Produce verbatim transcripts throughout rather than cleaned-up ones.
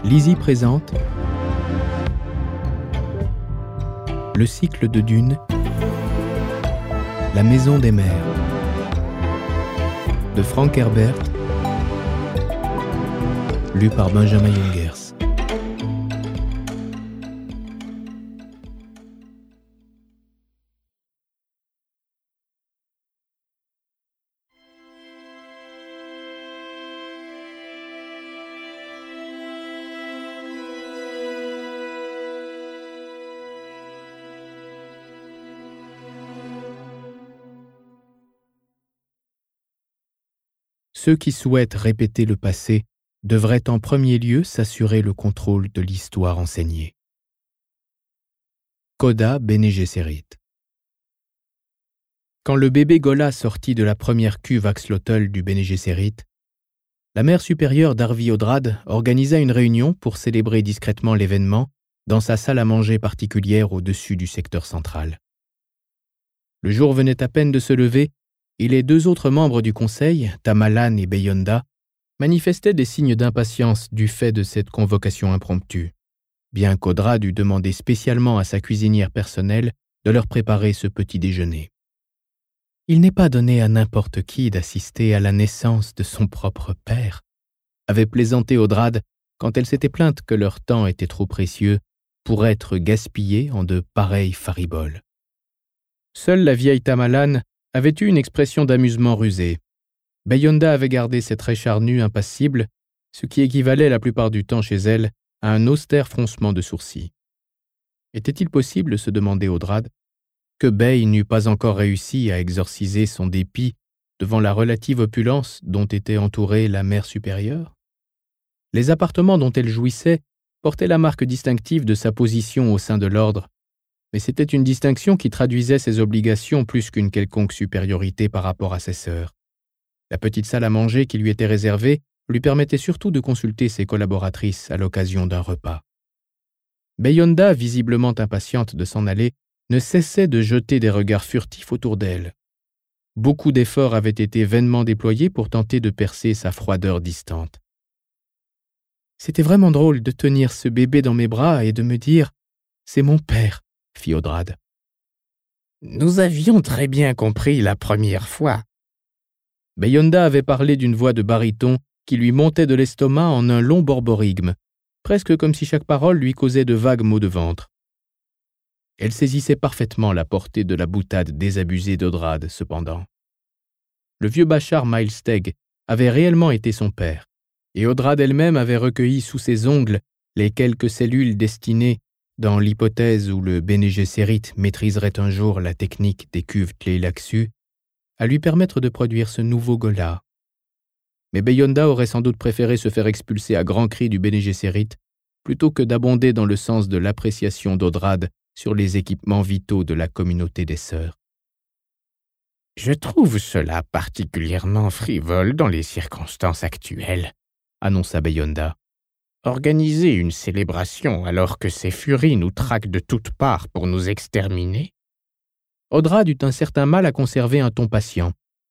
Lizzie présente le cycle de Dune, La Maison des Mers, de Frank Herbert, lu par Benjamin Jungers. Ceux qui souhaitent répéter le passé devraient en premier lieu s'assurer le contrôle de l'histoire enseignée. Coda Bene Gesserit. Quand le bébé Ghola sortit de la première cuve axolotl du Bene Gesserit, la mère supérieure d'Arvi Odrad organisa une réunion pour célébrer discrètement l'événement dans sa salle à manger particulière au-dessus du secteur central. Le jour venait à peine de se lever et les deux autres membres du conseil, Tamalan et Beyonda, manifestaient des signes d'impatience du fait de cette convocation impromptue, bien qu'Odrad eût demandé spécialement à sa cuisinière personnelle de leur préparer ce petit déjeuner. Il n'est pas donné à n'importe qui d'assister à la naissance de son propre père, avait plaisanté Odrad quand elle s'était plainte que leur temps était trop précieux pour être gaspillé en de pareilles fariboles. Seule la vieille Tamalan avait eu une expression d'amusement rusé. Beyonda avait gardé ses traits charnus impassibles, ce qui équivalait la plupart du temps chez elle à un austère froncement de sourcils. Était-il possible, se demandait Odrad, que Bey n'eût pas encore réussi à exorciser son dépit devant la relative opulence dont était entourée la mère supérieure? Les appartements dont elle jouissait portaient la marque distinctive de sa position au sein de l'ordre, mais c'était une distinction qui traduisait ses obligations plus qu'une quelconque supériorité par rapport à ses sœurs. La petite salle à manger qui lui était réservée lui permettait surtout de consulter ses collaboratrices à l'occasion d'un repas. Beyonda, visiblement impatiente de s'en aller, ne cessait de jeter des regards furtifs autour d'elle. Beaucoup d'efforts avaient été vainement déployés pour tenter de percer sa froideur distante. C'était vraiment drôle de tenir ce bébé dans mes bras et de me dire « C'est mon père », fit Odrad. « Nous avions très bien compris la première fois. » Beyonda avait parlé d'une voix de baryton qui lui montait de l'estomac en un long borborigme, presque comme si chaque parole lui causait de vagues maux de ventre. Elle saisissait parfaitement la portée de la boutade désabusée d'Odrad, cependant. Le vieux Bachar Milesteg avait réellement été son père, et Odrad elle-même avait recueilli sous ses ongles les quelques cellules destinées, dans l'hypothèse où le Bene Gesserit maîtriserait un jour la technique des cuves Tleilaxu, à lui permettre de produire ce nouveau Ghola. Mais Beyonda aurait sans doute préféré se faire expulser à grands cris du Bene Gesserit plutôt que d'abonder dans le sens de l'appréciation d'Odrad sur les équipements vitaux de la communauté des sœurs. « Je trouve cela particulièrement frivole dans les circonstances actuelles, » annonça Beyonda. « Organiser une célébration alors que ces furies nous traquent de toutes parts pour nous exterminer ?» Odrad eut un certain mal à conserver un ton patient.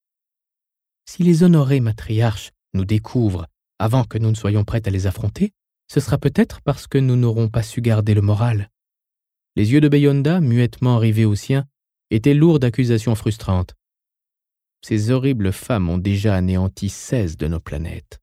« Si les honorés matriarches nous découvrent avant que nous ne soyons prêts à les affronter, ce sera peut-être parce que nous n'aurons pas su garder le moral. » Les yeux de Beyonda, muettement rivés aux siens, étaient lourds d'accusations frustrantes. Ces horribles femmes ont déjà anéanti seize de nos planètes.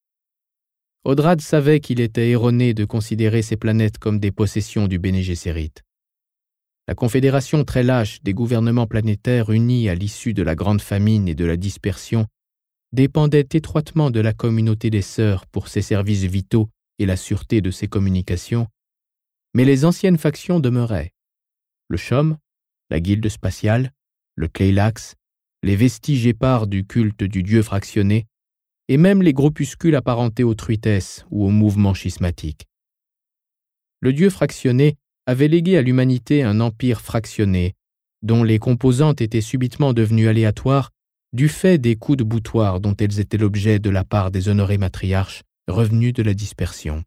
Odrad savait qu'il était erroné de considérer ces planètes comme des possessions du Bene Gesserit. La confédération très lâche des gouvernements planétaires unis à l'issue de la Grande Famine et de la dispersion dépendait étroitement de la communauté des sœurs pour ses services vitaux et la sûreté de ses communications, mais les anciennes factions demeuraient. Le C H O M, la Guilde spatiale, le Tleilax, les vestiges épars du culte du dieu fractionné, et même les groupuscules apparentés aux truitesses ou aux mouvements schismatiques. Le dieu fractionné avait légué à l'humanité un empire fractionné, dont les composantes étaient subitement devenues aléatoires du fait des coups de boutoir dont elles étaient l'objet de la part des honorés matriarches revenus de la dispersion.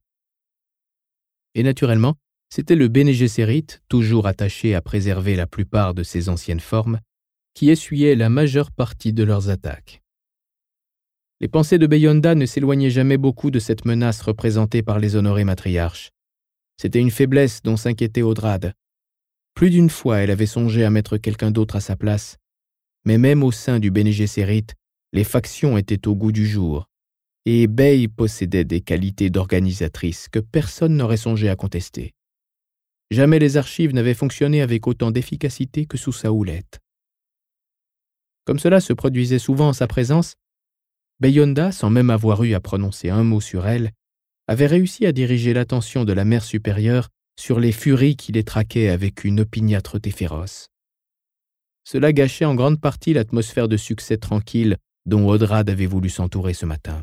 Et naturellement, c'était le Bene Gesserit, toujours attaché à préserver la plupart de ses anciennes formes, qui essuyait la majeure partie de leurs attaques. Les pensées de Beyonda ne s'éloignaient jamais beaucoup de cette menace représentée par les honorés matriarches. C'était une faiblesse dont s'inquiétait Audrade. Plus d'une fois, elle avait songé à mettre quelqu'un d'autre à sa place, mais même au sein du Bene Gesserit, les factions étaient au goût du jour, et Bey possédait des qualités d'organisatrice que personne n'aurait songé à contester. Jamais les archives n'avaient fonctionné avec autant d'efficacité que sous sa houlette. Comme cela se produisait souvent en sa présence, Beyonda, sans même avoir eu à prononcer un mot sur elle, avait réussi à diriger l'attention de la mère supérieure sur les furies qui les traquaient avec une opiniâtreté féroce. Cela gâchait en grande partie l'atmosphère de succès tranquille dont Audrade avait voulu s'entourer ce matin.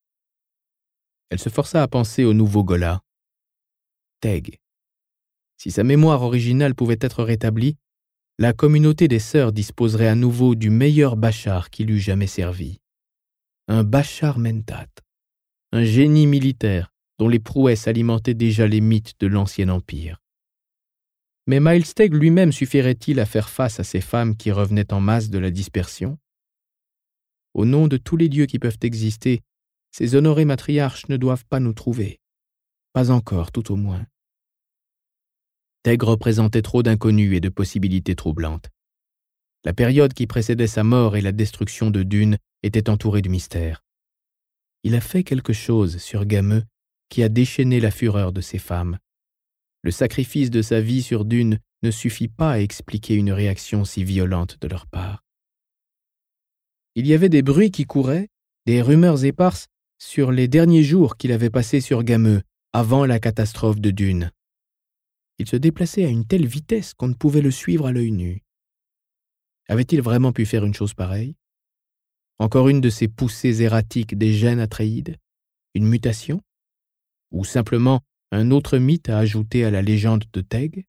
Elle se força à penser au nouveau Ghola. Teg. Si sa mémoire originale pouvait être rétablie, la communauté des sœurs disposerait à nouveau du meilleur Bashar qu'il eût jamais servi. Un Bashar Mentat, un génie militaire dont les prouesses alimentaient déjà les mythes de l'ancien empire. Mais Miles Teg lui-même suffirait-il à faire face à ces femmes qui revenaient en masse de la dispersion? Au nom de tous les dieux qui peuvent exister, ces honorés matriarches ne doivent pas nous trouver. Pas encore, tout au moins. Teg représentait trop d'inconnus et de possibilités troublantes. La période qui précédait sa mort et la destruction de Dune était entourée de mystères. Il a fait quelque chose sur Gameu qui a déchaîné la fureur de ces femmes. Le sacrifice de sa vie sur Dune ne suffit pas à expliquer une réaction si violente de leur part. Il y avait des bruits qui couraient, des rumeurs éparses sur les derniers jours qu'il avait passés sur Gameu, avant la catastrophe de Dune. Il se déplaçait à une telle vitesse qu'on ne pouvait le suivre à l'œil nu. Avait-il vraiment pu faire une chose pareille? Encore une de ces poussées erratiques des gènes Atréides? Une mutation? Ou simplement un autre mythe à ajouter à la légende de Teg?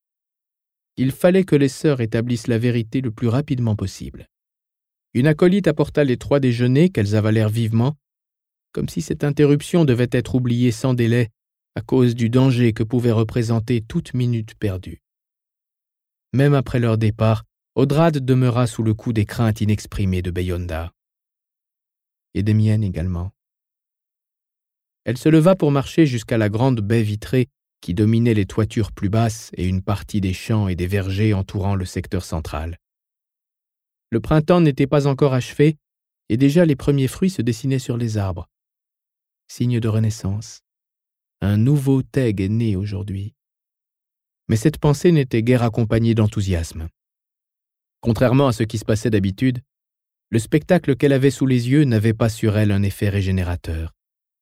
Il fallait que les sœurs établissent la vérité le plus rapidement possible. Une acolyte apporta les trois déjeuners qu'elles avalèrent vivement, comme si cette interruption devait être oubliée sans délai à cause du danger que pouvait représenter toute minute perdue. Même après leur départ, Audrade demeura sous le coup des craintes inexprimées de Beyonda. Et des miennes également. Elle se leva pour marcher jusqu'à la grande baie vitrée qui dominait les toitures plus basses et une partie des champs et des vergers entourant le secteur central. Le printemps n'était pas encore achevé et déjà les premiers fruits se dessinaient sur les arbres. Signe de renaissance. Un nouveau Teg est né aujourd'hui. Mais cette pensée n'était guère accompagnée d'enthousiasme. Contrairement à ce qui se passait d'habitude, le spectacle qu'elle avait sous les yeux n'avait pas sur elle un effet régénérateur.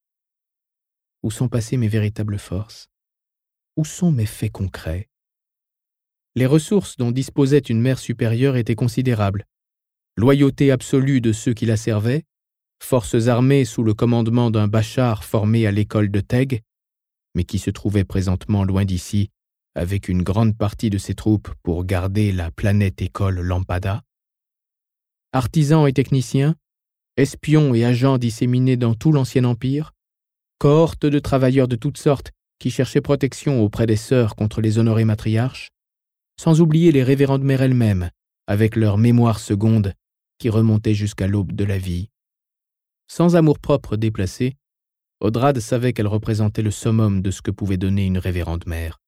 Où sont passées mes véritables forces? Où sont mes faits concrets? Les ressources dont disposait une mère supérieure étaient considérables. Loyauté absolue de ceux qui la servaient, forces armées sous le commandement d'un Bashar formé à l'école de Teg, mais qui se trouvait présentement loin d'ici, avec une grande partie de ses troupes pour garder la planète-école Lampada. Artisans et techniciens, espions et agents disséminés dans tout l'ancien empire, cohortes de travailleurs de toutes sortes qui cherchaient protection auprès des sœurs contre les honorés matriarches, sans oublier les révérendes mères elles-mêmes, avec leur mémoire seconde qui remontait jusqu'à l'aube de la vie. Sans amour-propre déplacé, Audrade savait qu'elle représentait le summum de ce que pouvait donner une révérende mère.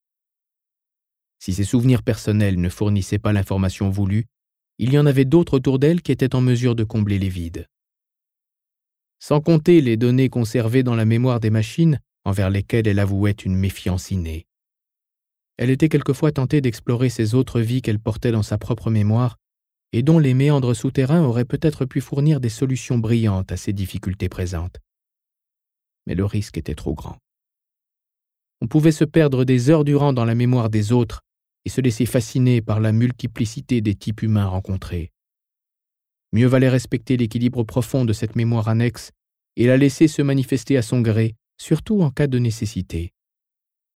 Si ses souvenirs personnels ne fournissaient pas l'information voulue, il y en avait d'autres autour d'elle qui étaient en mesure de combler les vides. Sans compter les données conservées dans la mémoire des machines, envers lesquelles elle avouait une méfiance innée. Elle était quelquefois tentée d'explorer ces autres vies qu'elle portait dans sa propre mémoire et dont les méandres souterrains auraient peut-être pu fournir des solutions brillantes à ces difficultés présentes. Mais le risque était trop grand. On pouvait se perdre des heures durant dans la mémoire des autres et se laisser fasciner par la multiplicité des types humains rencontrés. Mieux valait respecter l'équilibre profond de cette mémoire annexe et la laisser se manifester à son gré, surtout en cas de nécessité.